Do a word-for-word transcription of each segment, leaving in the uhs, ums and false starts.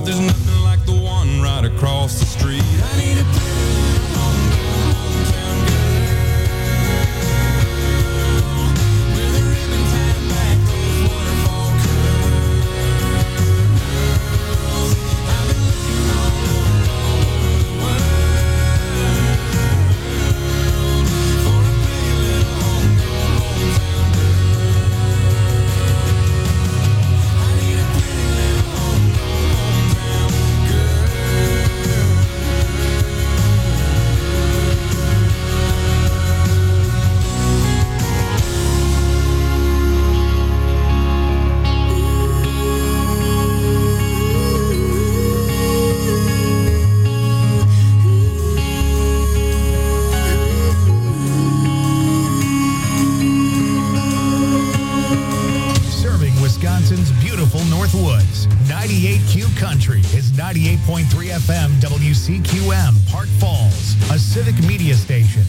but there's nothing like the one right across the street. I need a pretty little homegrown hometown girl with a ribbon tied back those waterfall curls. I've been looking all over, all over the world for a pretty little homegrown hometown girl. I need a pretty little homegrown hometown girl. Serving Wisconsin's beautiful Northwoods. ninety-eight Q Country is ninety-eight point three F M W C Q M, Park Falls, a civic media station.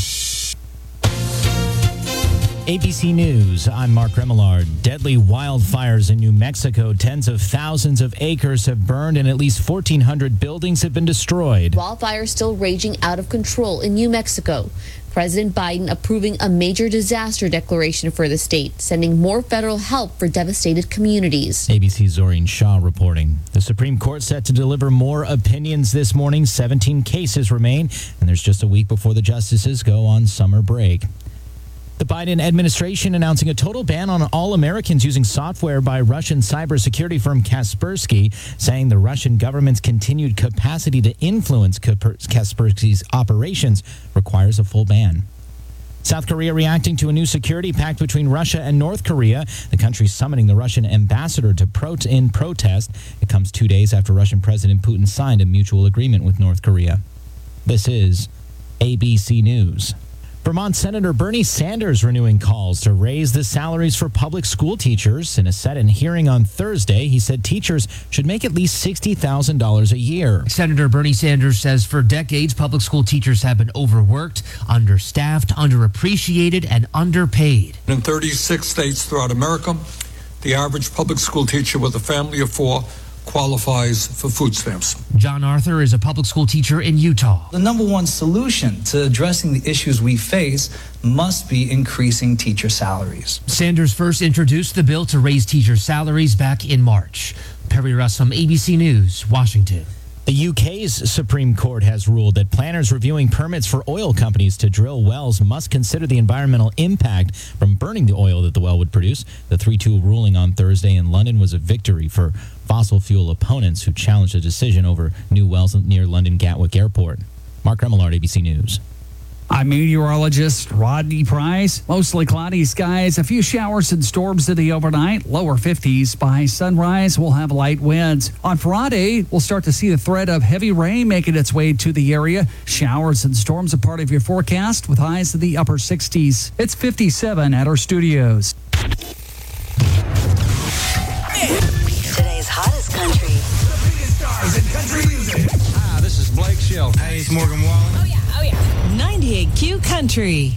A B C News, I'm Mark Remillard. Deadly wildfires in New Mexico. Tens of thousands of acres have burned and at least fourteen hundred buildings have been destroyed. Wildfires still raging out of control in New Mexico. President Biden approving a major disaster declaration for the state, sending more federal help for devastated communities. A B C's Zoreen Shaw reporting. The Supreme Court set to deliver more opinions this morning. seventeen cases remain, and there's just a week before the justices go on summer break. The Biden administration announcing a total ban on all Americans using software by Russian cybersecurity firm Kaspersky, saying the Russian government's continued capacity to influence Kaspersky's operations requires a full ban. South Korea reacting to a new security pact between Russia and North Korea, the country summoning the Russian ambassador to pro- in protest. It comes two days after Russian President Putin signed a mutual agreement with North Korea. This is A B C News. Vermont Senator Bernie Sanders renewing calls to raise the salaries for public school teachers. In a set-in hearing on Thursday, he said teachers should make at least sixty thousand dollars a year. Senator Bernie Sanders says for decades, public school teachers have been overworked, understaffed, underappreciated, and underpaid. In thirty-six states throughout America, the average public school teacher with a family of four qualifies for food stamps. John Arthur is a public school teacher in Utah. The number one solution to addressing the issues we face must be increasing teacher salaries. Sanders first introduced the bill to raise teacher salaries back in March. Perry Russum, A B C News, Washington. The U K's Supreme Court has ruled that planners reviewing permits for oil companies to drill wells must consider the environmental impact from burning the oil that the well would produce. The three two ruling on Thursday in London was a victory for fossil fuel opponents who challenged the decision over new wells near London Gatwick Airport. Mark Remillard, A B C News. I'm meteorologist Rodney Price. Mostly cloudy skies, a few showers and storms in the overnight, lower fifties. By sunrise, we'll have light winds. On Friday, we'll start to see the threat of heavy rain making its way to the area. Showers and storms are part of your forecast with highs in the upper sixties. It's fifty-seven at our studios. Today's hottest country. The biggest stars in country music. Hi, this is Blake Shelton. Hey, it's Morgan Wallen. Oh, yeah, oh, yeah. ninety-eight Q Country.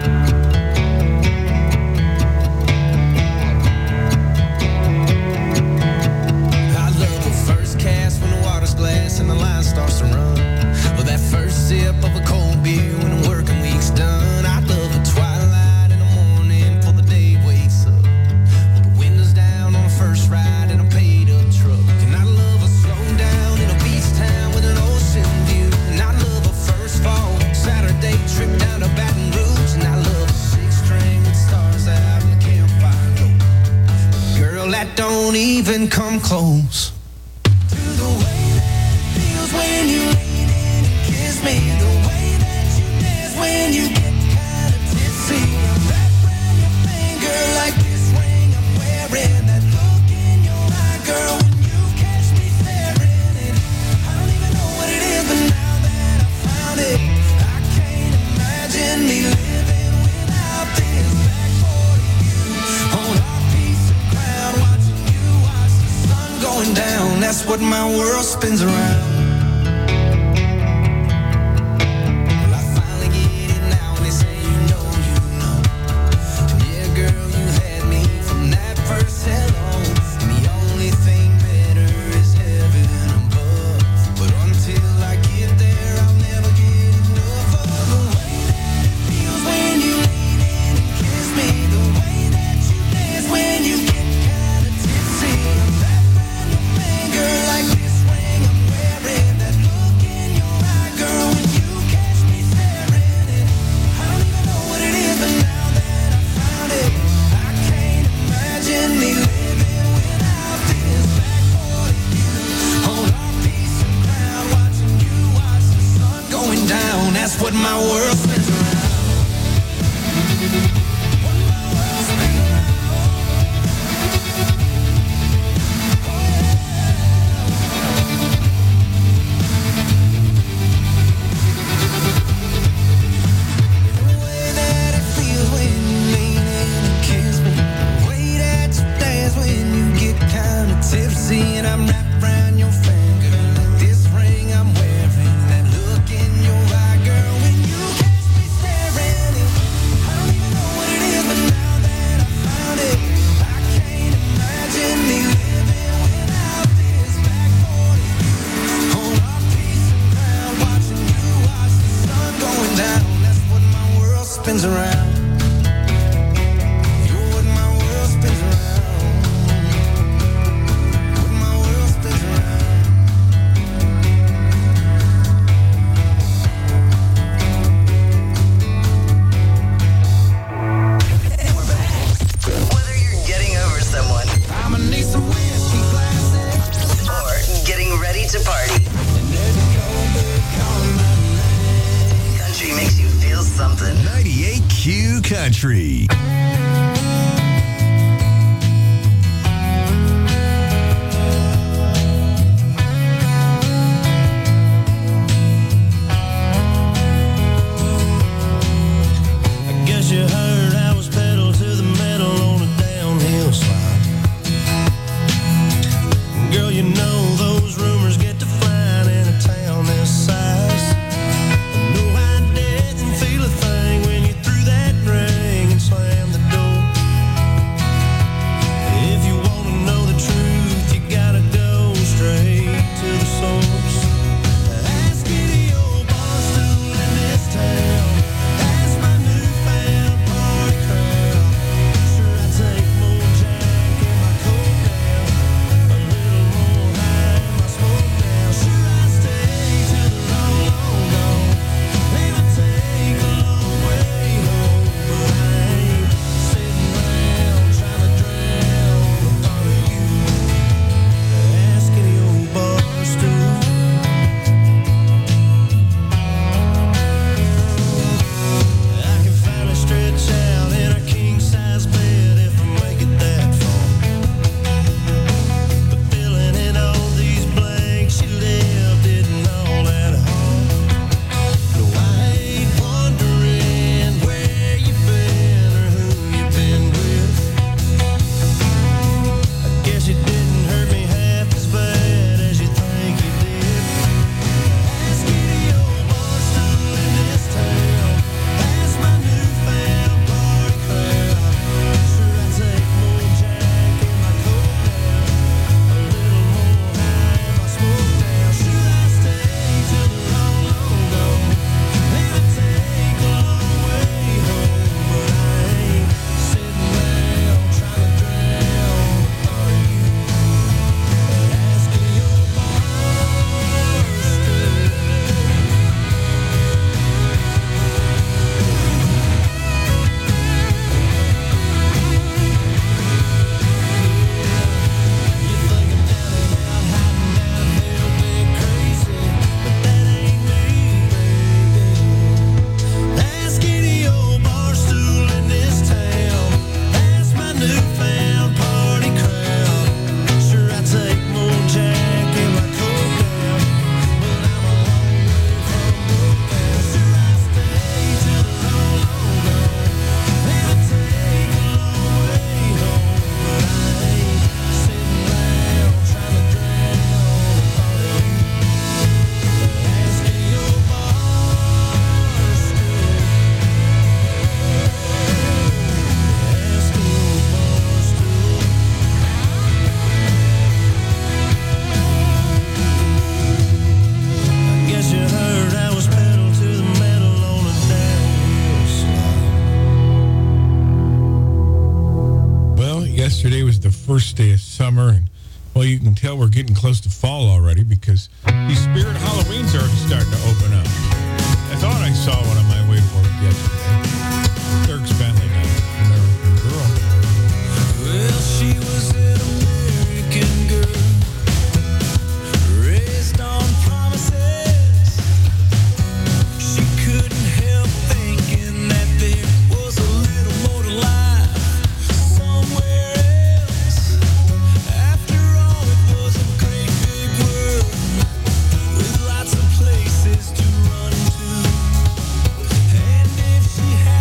I love the first cast when the water's glass and the line starts to run. Well, that first sip of a cold beer when the working week's done. I love the twilight in the morning before the day wakes up. Well, the windows down on the first ride in a paid-up truck. And I love a slow down in a beach town with an ocean view. And I love a first fall Saturday trip down to Baton Rouge. And I love a six-string with stars out in the campfire glow. Girl, that don't even come close to the way that it feels when you lean in and kiss me. The way that you dance when you get kind of tipsy. I'm wrapped around your finger like this ring I'm wearing. That look in your eye, girl, when you catch me staring. And I don't even know what it is, but now that I found it, I can't imagine me living without this. Back forty you on our piece of ground, watching you watch the sun going down. That's what my world spins around. Well, I finally get it now, and they say you know, you know. And yeah, girl, you had me from that first hello. And the only thing better is heaven seeing I'm wrapped around your finger. Like this ring I'm wearing, that look in your eye, girl. When you catch me staring, I don't even know what it is, but now that I found it, I can't imagine me living without this back forty. On our piece of ground, watching you watch the sun going down. That's what my world spins around. You're what my world spins around. What my world spins around. Whether you're getting over someone I'ma need some whiskey glasses. or getting ready to party, And there's a cold bird calling my name. country makes you feel something. ninety-eight Q Country. I guess you heard I was pedal to the metal on a downhill slide. Girl, you know those rumors get to flying in a town this size. No, I didn't feel a thing when you threw that ring and slammed the door. If you want to know the truth, you gotta go straight to the source. Ask any old bar stool in this town. Ask my newfound party crowd. Sure, I take more Jack in my coat now, a little more high in my smoke now. Sure, I stay till the long, long gone. And I take a long way home, but I ain't sitting around trying to drown the thought of you. Ask any old bar stool. I can finally stretch out in a king-size bed if I make it that far. But filling in all these blanks you left isn't all that hard. No, I ain't wondering where you've been or who you've been with. I guess it didn't hurt me half as bad as you think you did. Ask any old bar stool in this town. Ask my newfound party crowd. Sure, I take more Jack in my coat now, a little more high in my smoke now. Sure, I stay till the long, long gone. And I take a long way home, but I ain't sitting around trying to drown the thought of you. Ask any old bar stool. You think I'm down and out, hiding out, hell big crazy, but that ain't me, baby. Ask any old bar stool in this town. Ask my newfound party crowd. Sure, I take more Jack in my coat now, but I'm a long way from broke down. Sure, I stay till the long, long gone, and I take a long way home, but I ain't sitting around trying to drown the thought of you. Ask any old bar stool. Ask any old bar stool. I guess you heard I was pedal to the metal on a downhill slide. Well, yesterday was the first day of summer, and well, you can tell we're getting close to fall already because these spirit Halloweens are already starting to open up. I thought I saw one on my way to work yesterday. Dirk Bentley, an American Girl. Well, she was an American girl, raised on promises. She couldn't help thinking that there was a little more to life somewhere else. After all, it was a great big world with lots of places to run to. And if she had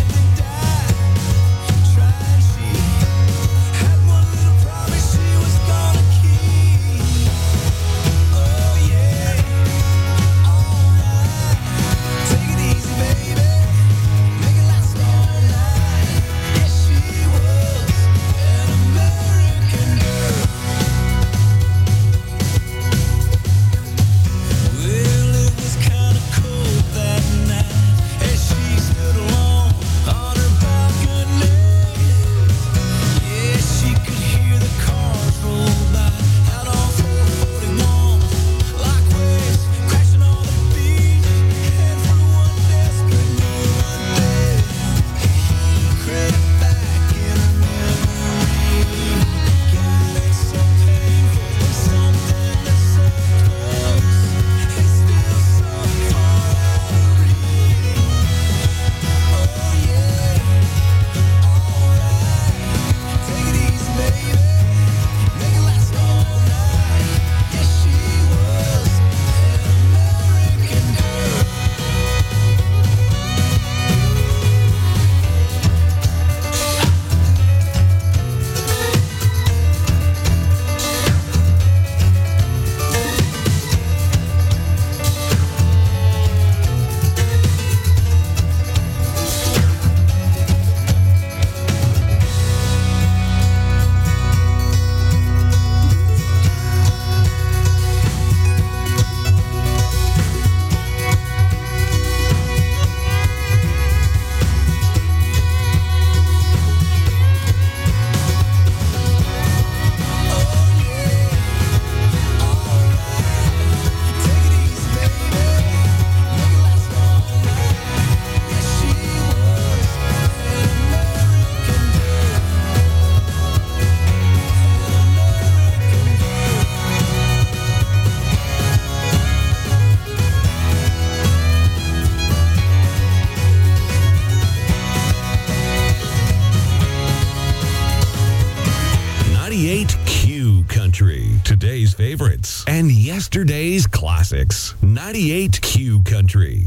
favorites and yesterday's classics. ninety-eight Q Country.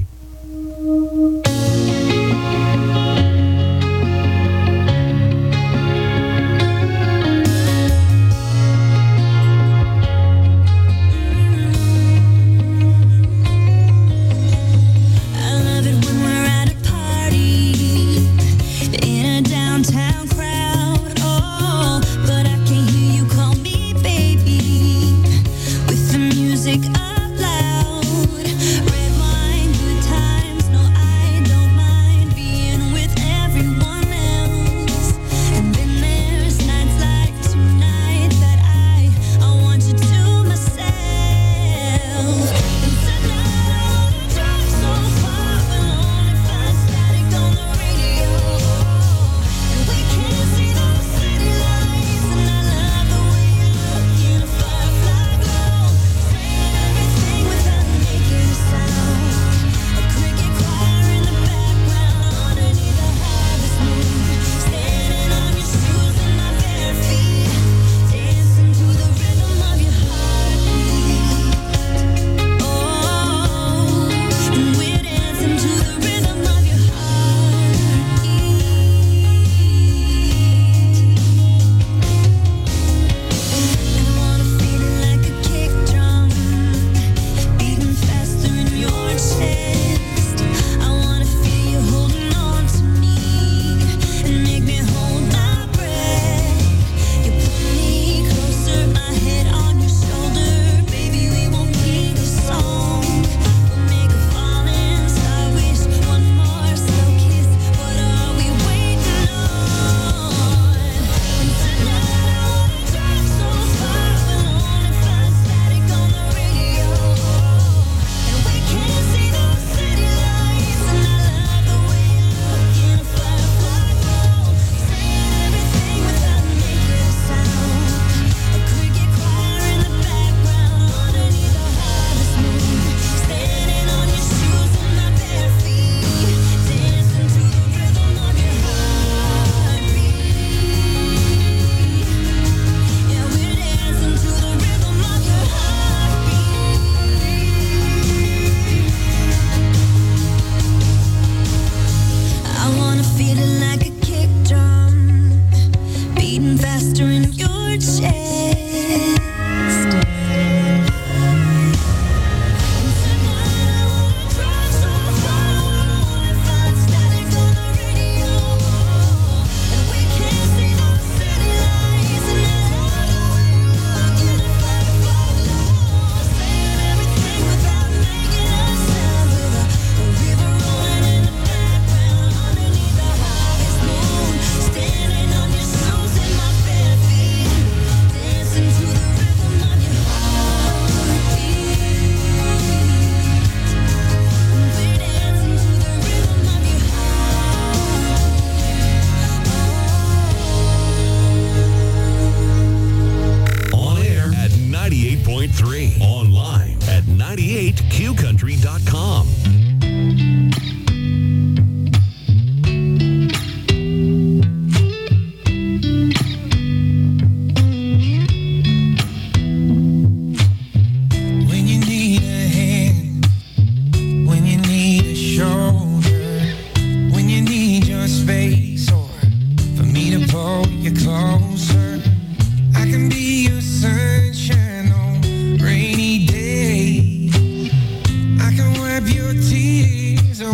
Online at ninety-eight Q country dot com. Your tears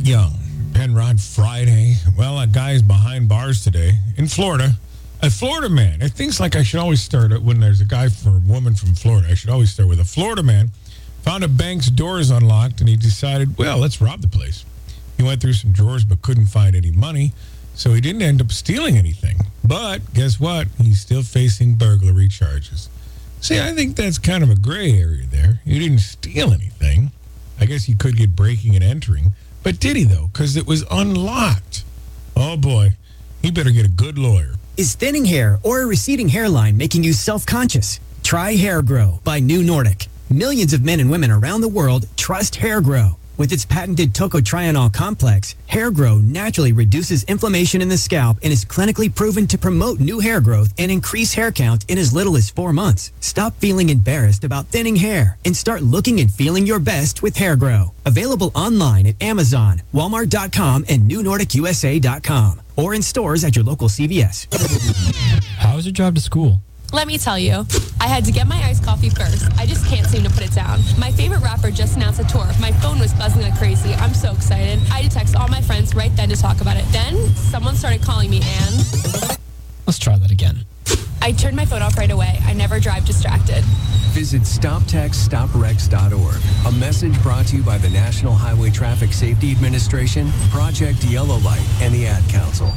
Young, Penrod Friday. Well, a guy's behind bars today in Florida. A Florida man. It thinks like I should always start it when there's a guy for a woman from Florida. I should always start with a Florida man. Found a bank's doors unlocked, and he decided, well, let's rob the place. He went through some drawers but couldn't find any money, so he didn't end up stealing anything. But guess what? He's still facing burglary charges. See, I think that's kind of a gray area there. He didn't steal anything. I guess he could get breaking and entering. But did he, though? Because it was unlocked. Oh, boy. He better get a good lawyer. Is thinning hair or a receding hairline making you self-conscious? Try Hair Grow by New Nordic. Millions of men and women around the world trust Hair Grow. With its patented tocotrienol complex, Hair Grow naturally reduces inflammation in the scalp and is clinically proven to promote new hair growth and increase hair count in as little as four months. Stop feeling embarrassed about thinning hair and start looking and feeling your best with Hair Grow. Available online at Amazon, Walmart dot com, and New Nordic U S A dot com, or in stores at your local C V S. How was your drive to school? Let me tell you, I had to get my iced coffee first. I just can't seem to put it down. My favorite rapper just announced a tour. My phone was buzzing like crazy. I'm so excited. I had to text all my friends right then to talk about it. Then, someone started calling me and... Let's try that again. I turned my phone off right away. I never drive distracted. Visit stop text stop wrecks dot org. A message brought to you by the National Highway Traffic Safety Administration, Project Yellow Light, and the Ad Council.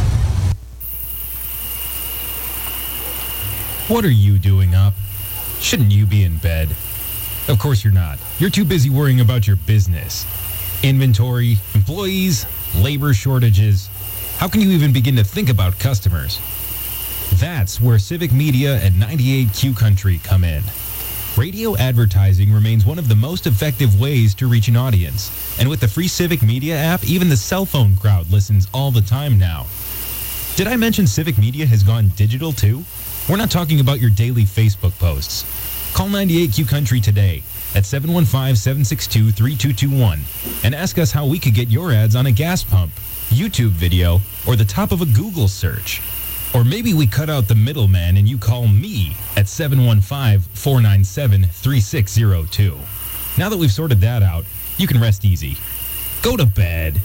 What are you doing up? Shouldn't you be in bed? Of course you're not. You're too busy worrying about your business. Inventory, employees, labor shortages. How can you even begin to think about customers? That's where Civic Media and ninety-eight Q Country come in. Radio advertising remains one of the most effective ways to reach an audience. And with the free Civic Media app, even the cell phone crowd listens all the time now. Did I mention Civic Media has gone digital too? We're not talking about your daily Facebook posts. Call ninety-eight Q Country today at seven one five, seven six two, three two two one and ask us how we could get your ads on a gas pump, YouTube video, or the top of a Google search. Or maybe we cut out the middleman and you call me at seven one five, four nine seven, three six zero two. Now that we've sorted that out, you can rest easy. Go to bed.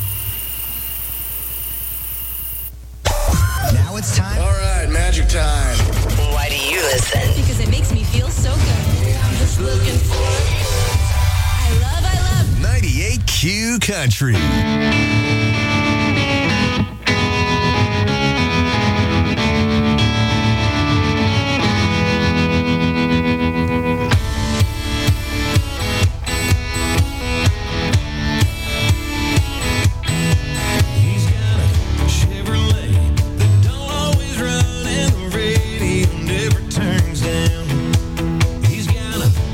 Now it's time. All right, magic time. Why do you listen? Because it makes me feel so good. I'm just looking for it. I love, I love. ninety-eight Q Country.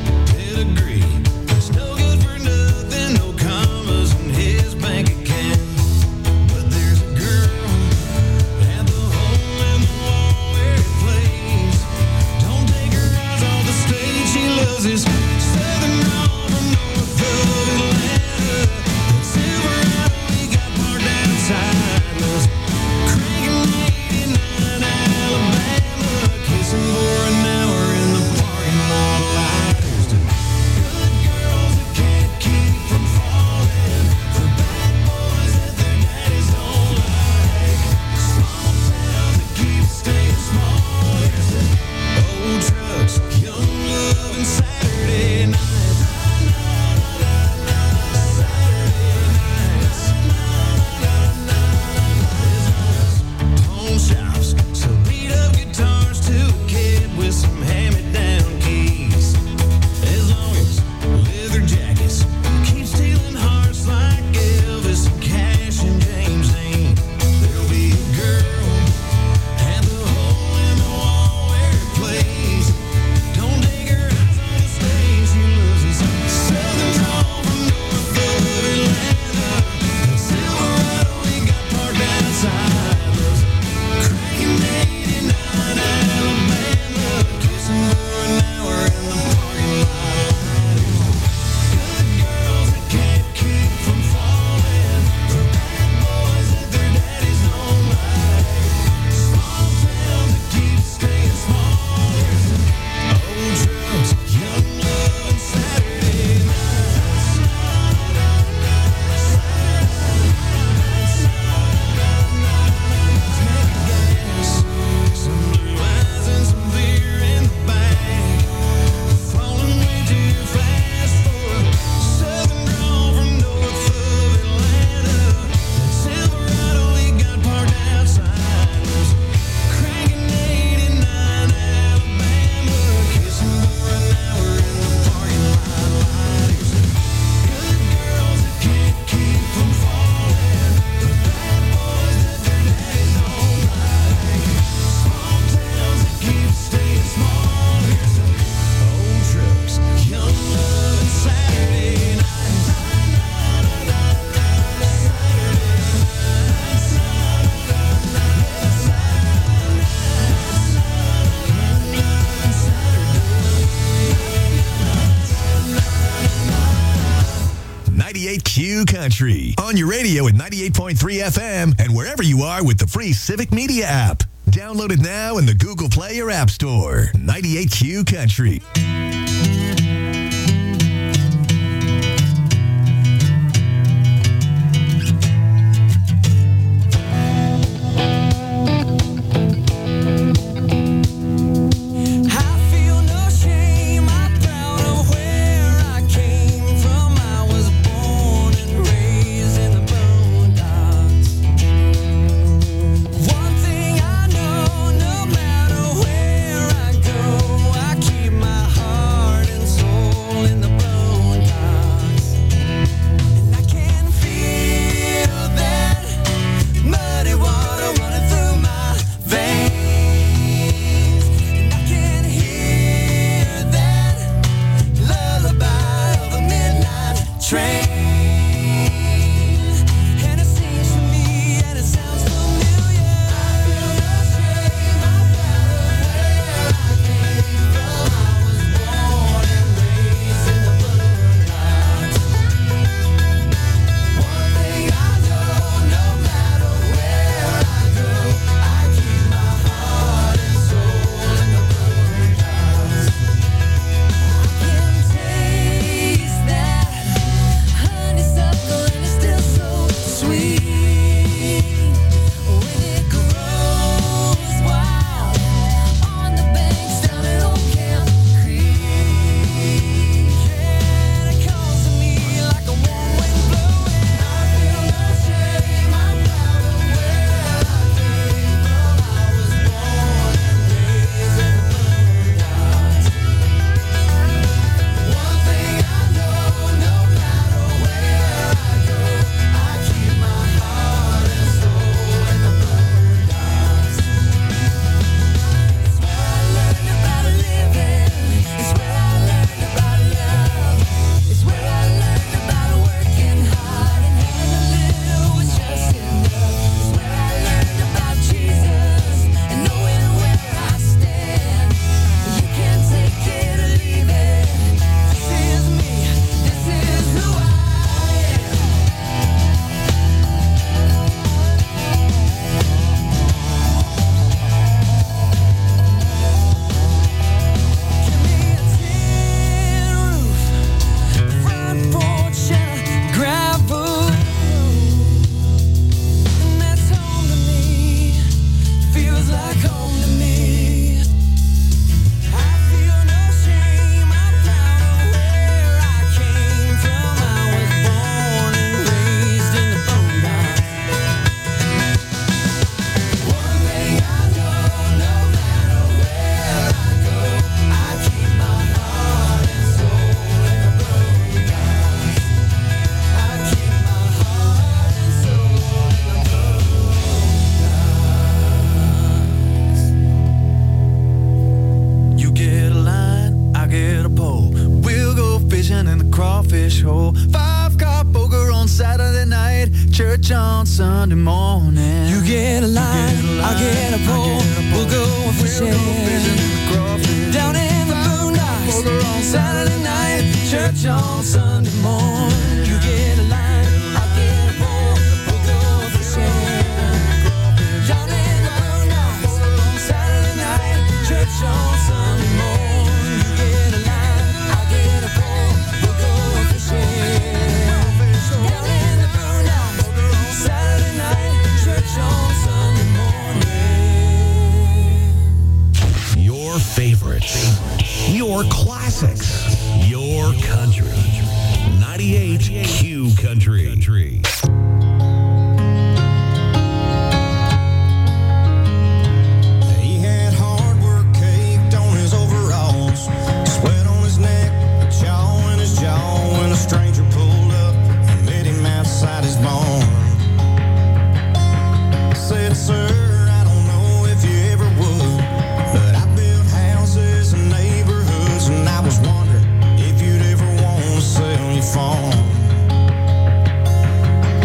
It's no good for nothing, no commas in his bank account. ninety-eight Q Country. On your radio at ninety-eight point three F M and wherever you are with the free Civic Media app. Download it now in the Google Play or App Store. ninety-eight Q Country. church on Sunday morning. You get a line, I get a pole. We'll go fishing down in the boondocks. Saturday night, church on Sunday morning. You get a line, I get a pole. We'll go fishing down in the boondocks. Saturday night, church on Sunday morning. You get a line, I get a pole. We'll go fishing. Your favorites, your classics, your country. ninety-eight Q Country. Country. He had hard work caked on his overalls, sweat on his neck, a chaw in his jaw, when a stranger pulled up and met him outside his barn. Said, sir, was wondering if you'd ever want to sell your farm.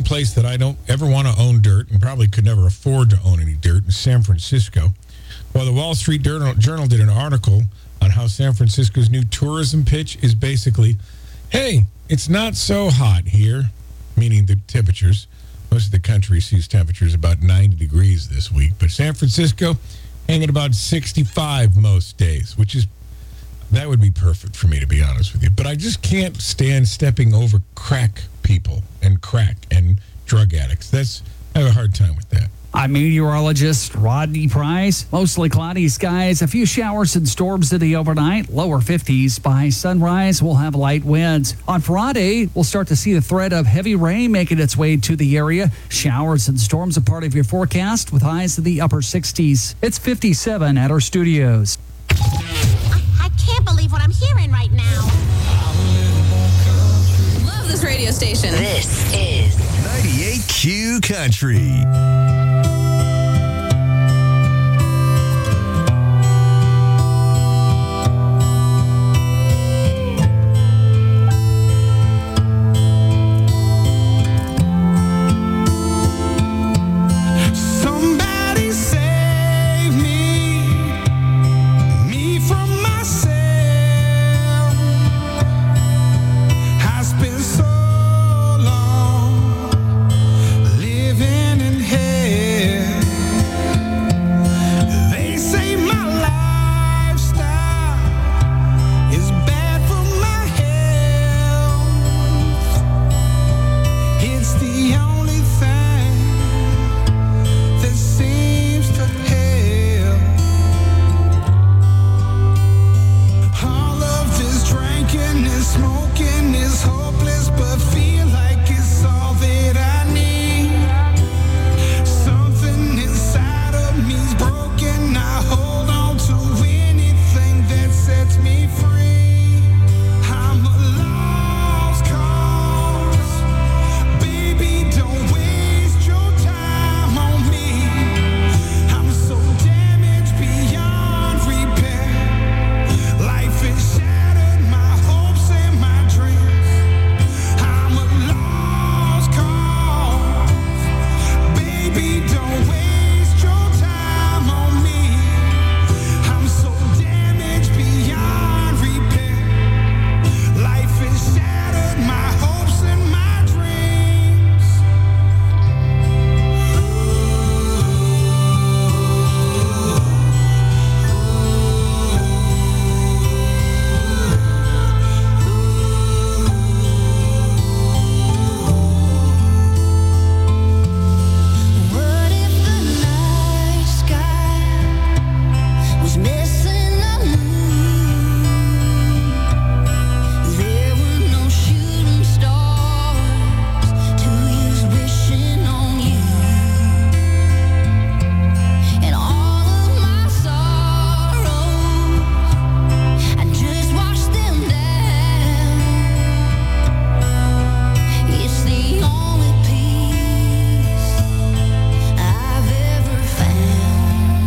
place that I don't ever want to own dirt and probably could never afford to own any dirt is San Francisco. Well, the Wall Street Journal, Journal did an article on how San Francisco's new tourism pitch is basically, hey, it's not so hot here, meaning the temperatures. Most of the country sees temperatures about ninety degrees this week, but San Francisco hanging about sixty-five most days, which is, that would be perfect for me, to be honest with you. But I just can't stand stepping over crack people and crack and drug addicts. That's, I have a hard time with that. I'm meteorologist Rodney Price. Mostly cloudy skies, a few showers and storms today overnight, lower fifties. By sunrise, we'll have light winds. On Friday, we'll start to see the threat of heavy rain making its way to the area. Showers and storms a part of your forecast with highs in the upper sixties. It's fifty-seven at our studios. I can't believe what I'm hearing right now. Love this radio station. This is ninety-eight Q Country. Somebody save me, me from myself. Has been so long living in hell. They say my lifestyle is bad for my health. It's the only thing that seems to help. All of this drinking and smoking is hopeless, but feel like it's all that I need. Something inside of me's broken. I hold on to anything that sets me free. I'm a lost cause. Baby, don't waste your time on me. I'm so damaged beyond repair. Life has shattered my hopes and my dreams. I'm a lost cause. Baby, don't waste your time on me. I'm so damaged beyond repair. Life has shattered my hopes and my dreams. What if the night sky was missing the moon? There were no shooting stars to use wishing on you. And all of my sorrows, I just watched them down. It's the only peace I've ever found.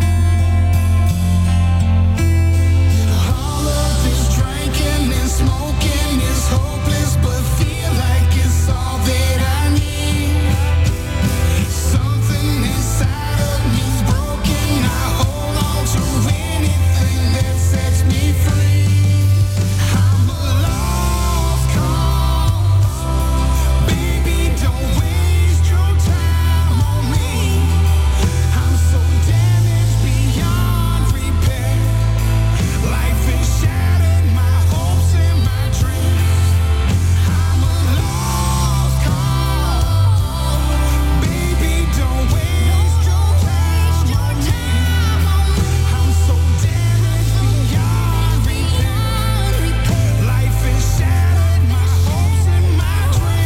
All of this drinking and smoking is hopeless, but feel like it's all that I need. Something inside of me's broken. I hold on to anything that sets me free. I'm a lost cause. Baby, don't waste your time on me. I'm so damaged beyond repair. Life has shattered my hopes and my dreams. I'm a lost cause. Baby, don't waste your time on me. I'm so damaged beyond repair. Life has shattered my hopes and my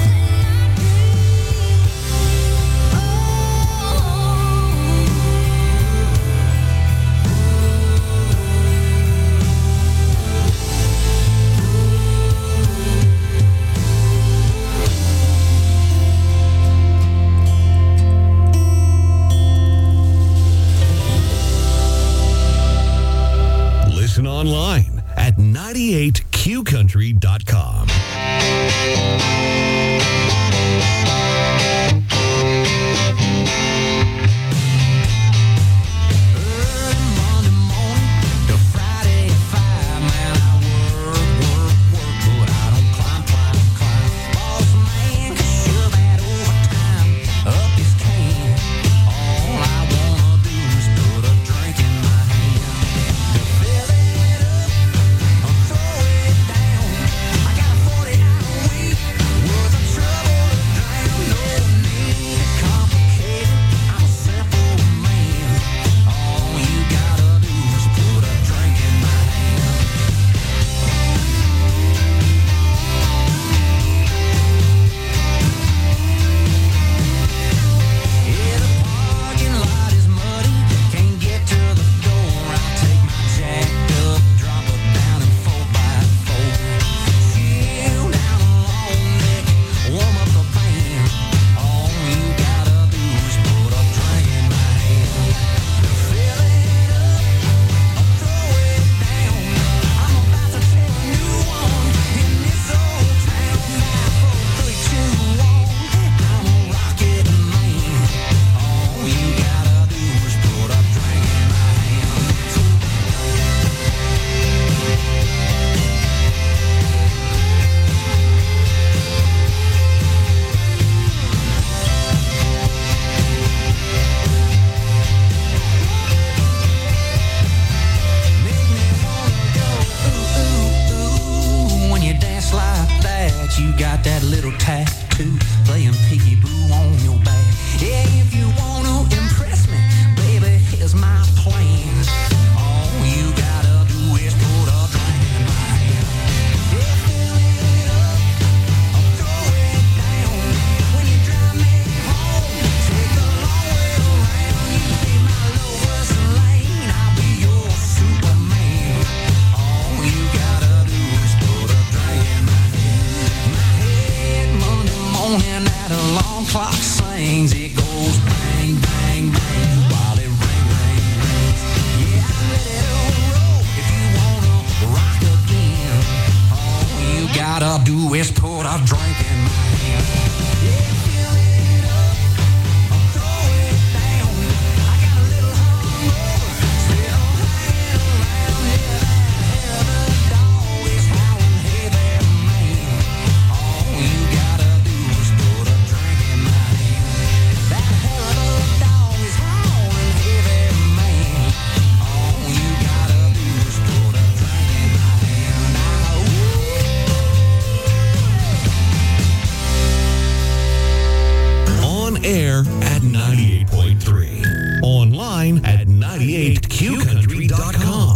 Listen online at ninety-eight q country dot com. too, playing peekaboo on your back. Yeah, if you wanna impress me, baby, here's my plan. All you gotta do is put a drink in my hand. Yeah, fill it up, I'll throw it down. When you drive me home, take the long way around. You be my Lois Lane, I'll be your Superman. All you gotta do is put a drink in my hand. My head Monday morning at alarm clock sings. It goes bang, bang, bang while it ring, ring, rings. Yeah, I'm ready to roll if you wanna rock again. All you gotta do is put a drink in my hand. Yeah, fill it up, I'll throw it down. I got a little hungover, still hanging around here. That hair the dog is howling, hey there, man. All you gotta do is put a drink in my hand. That hair the dog is howling, hey there, man. All you gotta do is put a drink in my hand. Now, On air at ninety-eight point three. Online at ninety-eight q country dot com.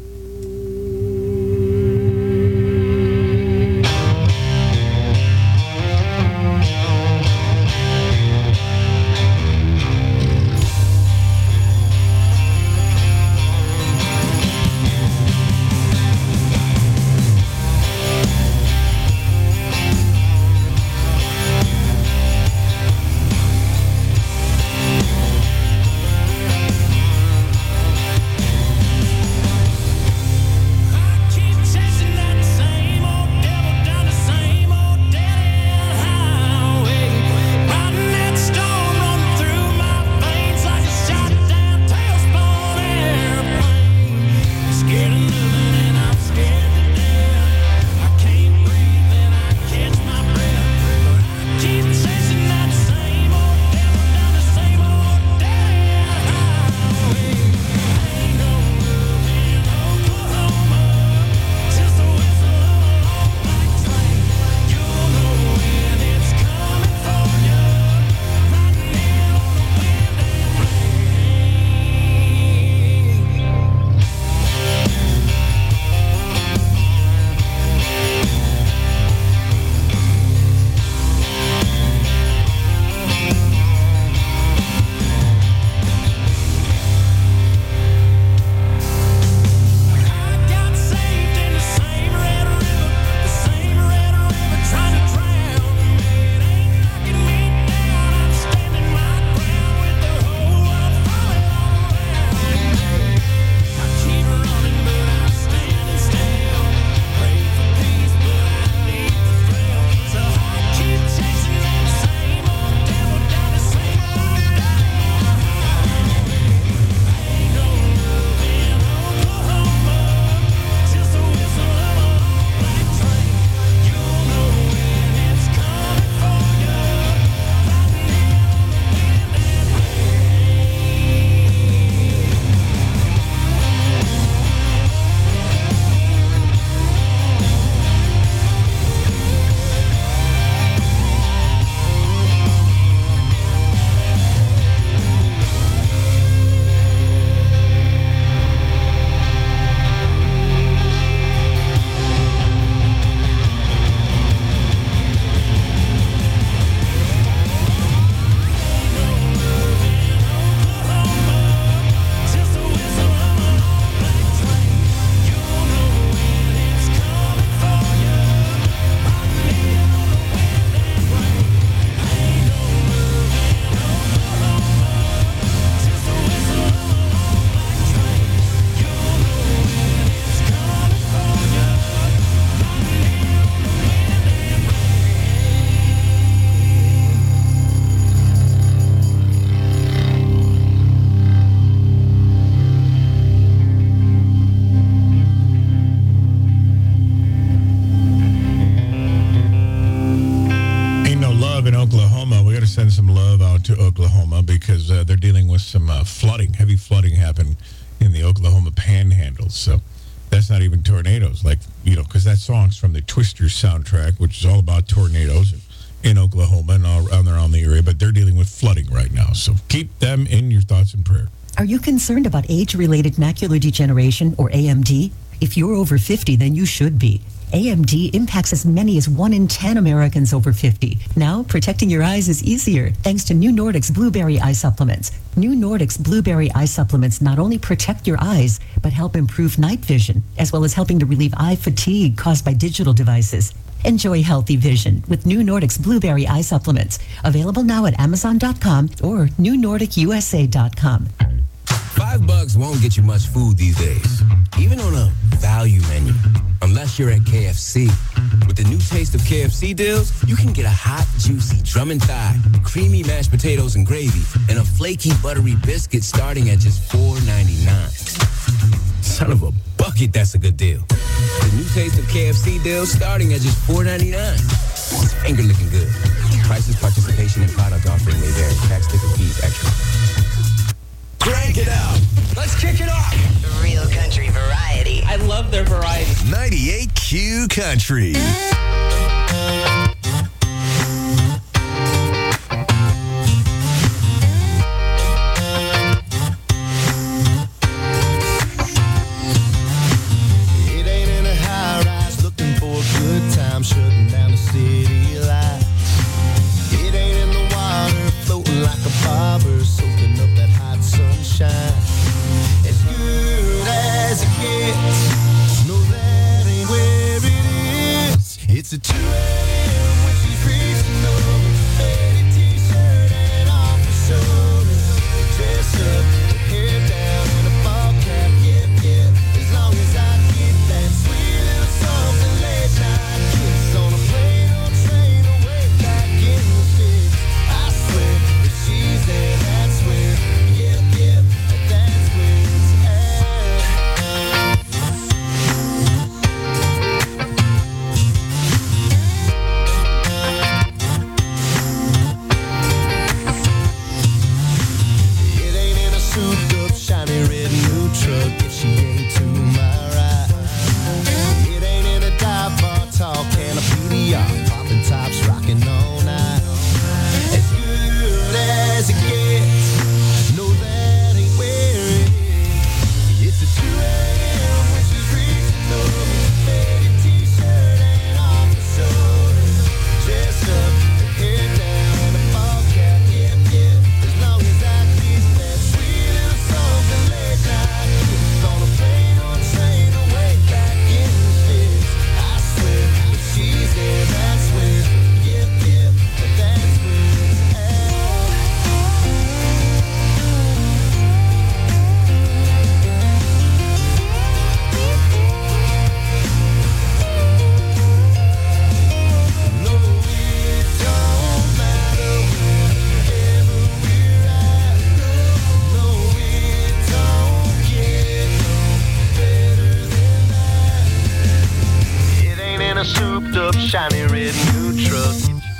send some love out to Oklahoma because uh, they're dealing with some uh, flooding. Heavy flooding happened in the Oklahoma Panhandle. So that's not even tornadoes, like, you know, because that song's from the Twisters soundtrack, which is all about tornadoes and in Oklahoma and all around around the area, but they're dealing with flooding right now. So keep them in your thoughts and prayer. Are you concerned about age-related macular degeneration, or A M D? If you're over fifty, then you should be. A M D impacts as many as one in ten Americans over fifty. Now, protecting your eyes is easier thanks to New Nordic's Blueberry Eye Supplements. New Nordic's Blueberry Eye Supplements not only protect your eyes, but help improve night vision, as well as helping to relieve eye fatigue caused by digital devices. Enjoy healthy vision with New Nordic's Blueberry Eye Supplements. Available now at Amazon dot com or New Nordic U S A dot com. Five bucks won't get you much food these days, even on a value menu, unless you're at K F C. With the new taste of K F C deals, you can get a hot, juicy drum and thigh, creamy mashed potatoes and gravy, and a flaky, buttery biscuit starting at just four ninety-nine. Son of a bucket, that's a good deal. The new taste of K F C deals starting at just four ninety-nine. Finger looking good. Prices, participation, and product offering may vary. Tax, ticket, fees, extra. Crank it up. Let's kick it off. Real country variety. I love their variety. ninety-eight Q Country. It ain't in a high rise looking for a good time, shutting down the city lights. It ain't in the water floating like a bobber, soaking up that hot sunshine. As good as it gets, no, that ain't where it is. It's a two a.m. when she's reaching over, faded t-shirt and off the shoulder, dress up, hair down in a ball cap, yep, yep. As long as I get that sweet little something late night kiss on a plane or train away back in the sticks. I swear if she's there, that's where, yep, yep, that's where it's at. It ain't in a souped-up, shiny red new truck if she ain't to my right. It ain't in a dive bar, tall can of P D R, popping tops, rocking all night. As good as it gets, no, that ain't where it is. It's a two a.m. when she's reaching over, faded t-shirt and off the shoulder, dressed up, hair down in a ball cap, yep, yep. As long as I get that sweet little something late night kiss on a plane or train away back in the sticks. I swear if she's there, that's where, yep, yep, that's where it's at. No, it don't matter wherever we're at. No, it don't get no better than that. It ain't in a souped up, shiny red new truck.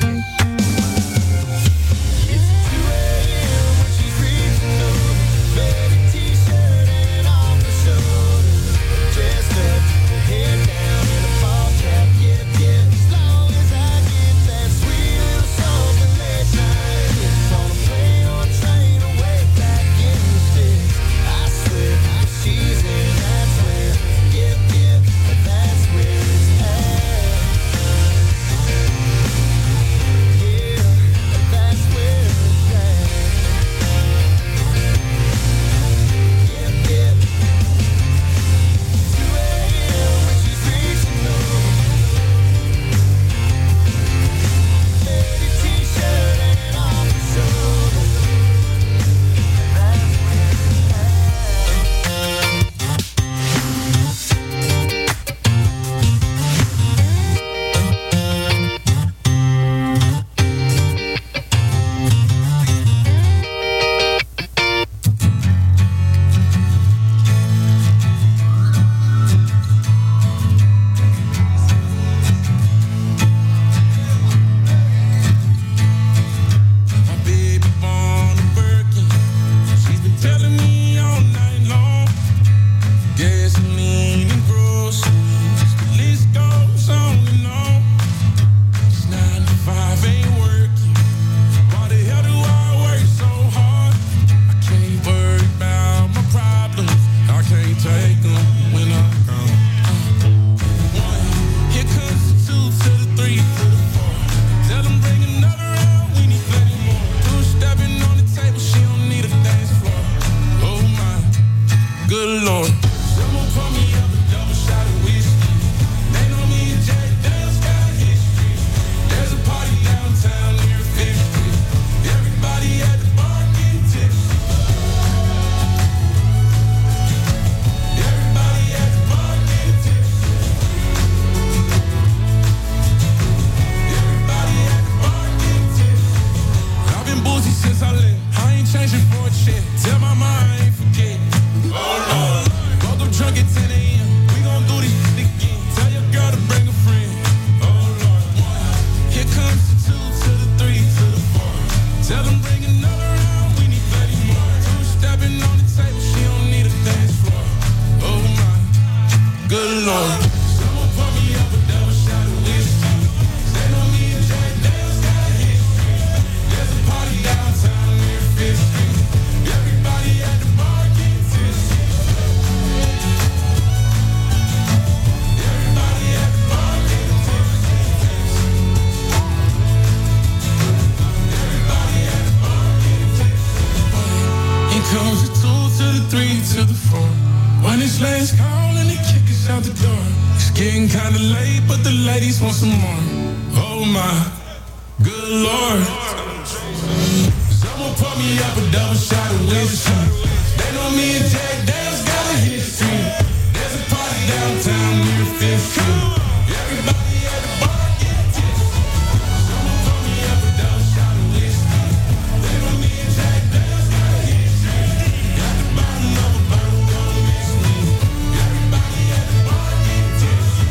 It's two a.m. when she's reaching over, faded t-shirt and off the shoulder, dressed up, hair down in a ball cap, yep, yep. As long as I get that sweet little something late night kiss on a plane or train away back in the sticks. I swear if she's there, that's where, yep, yep, that's where it's at. last call and they kick us out the door. It's getting kinda late, but the ladies want some more. Oh my, good Lord. Someone pour me up a double shot of whiskey. They know me and Jack Dale's got a history. There's a party downtown near Fifth Street. Everybody at the bar get tipsy. Someone pour me up a double shot of whiskey. They know me and Jack Dale's got a history. Got the bottom of a bottle, don't miss me. Everybody at the bar get tipsy.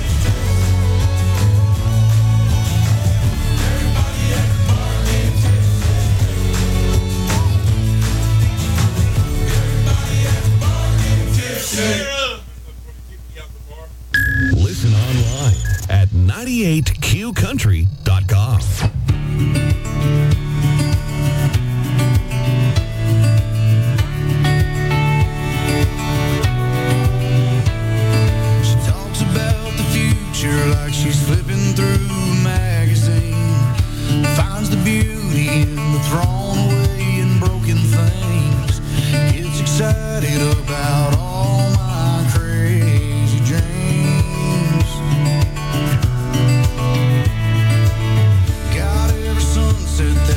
Everybody at the bar get tipsy. Everybody at the bar get tipsy. Listen online at ninety-eight q country dot com. She talks about the future like she's flipping through a magazine. Finds the beauty in the thrown away and broken things. Gets excited about all my crazy dreams. Got every sunset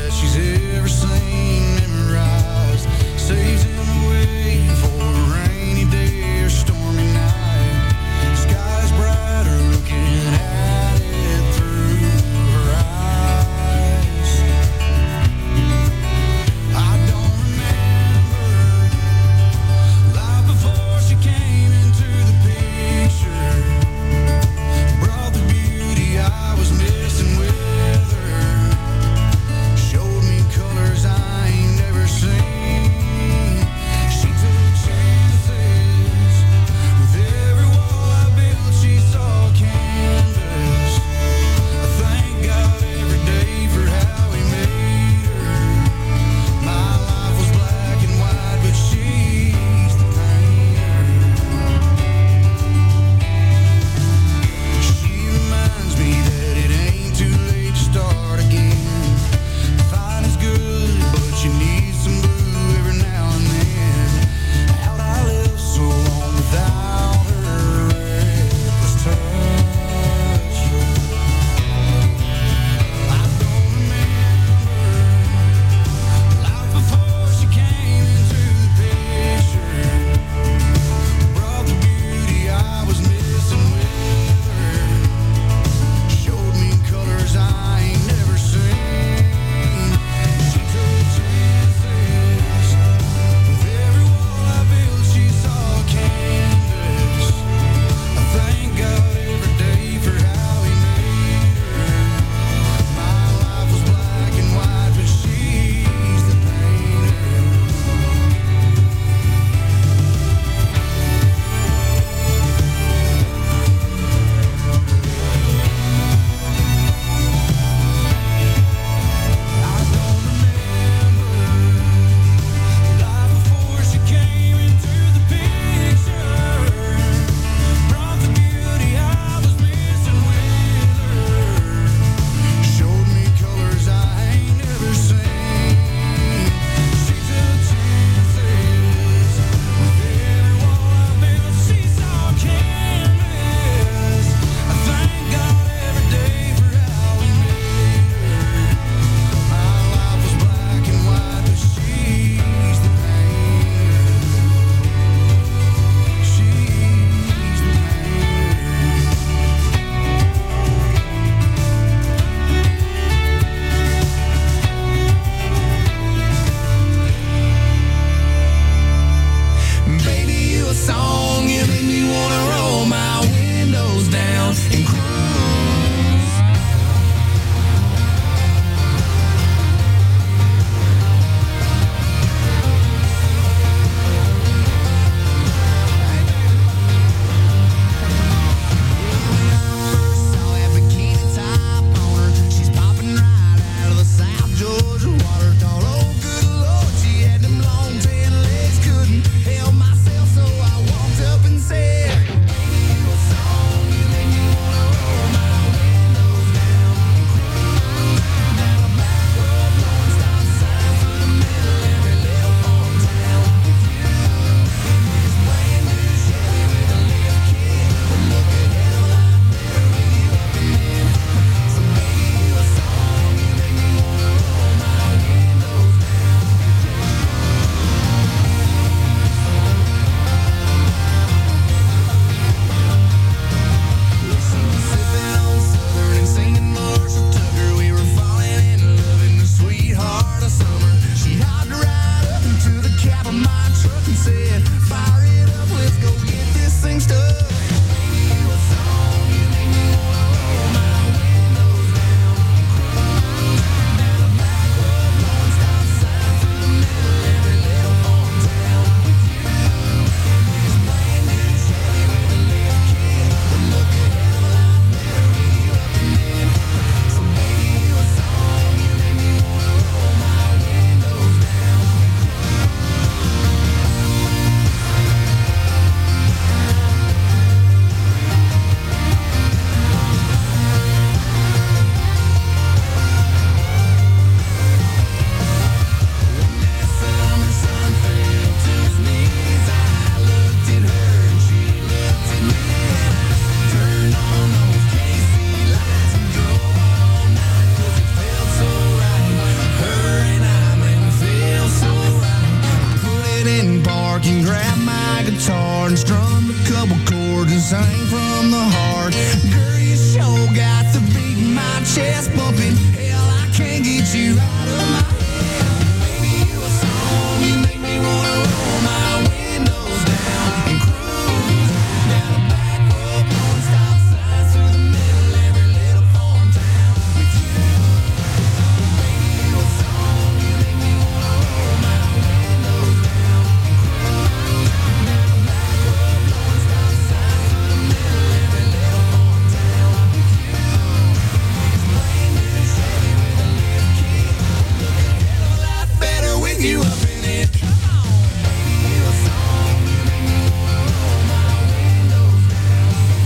chest bumping. Hell, I can't get you out of my head. Baby, you a song, you make me wanna roll my windows down and cruise down a back road, blowing stop signs through the middle every little farm town with you. Baby, you a song, you make me wanna roll my windows down and cruise down a back road, blowing stop signs through the middle every little farm town with you. It's plain good Chevy with a lift kit, look a hell of a lot better with you up in it. Come on, baby, you a song, you make me wanna roll my windows down and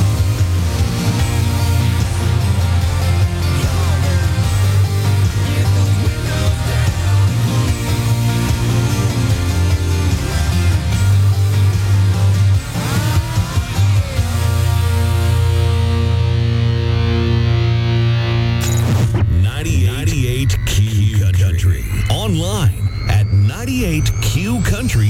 cruise. Come on, girl, get those windows ninety-eight Q Country. Online at ninety-eight Q Country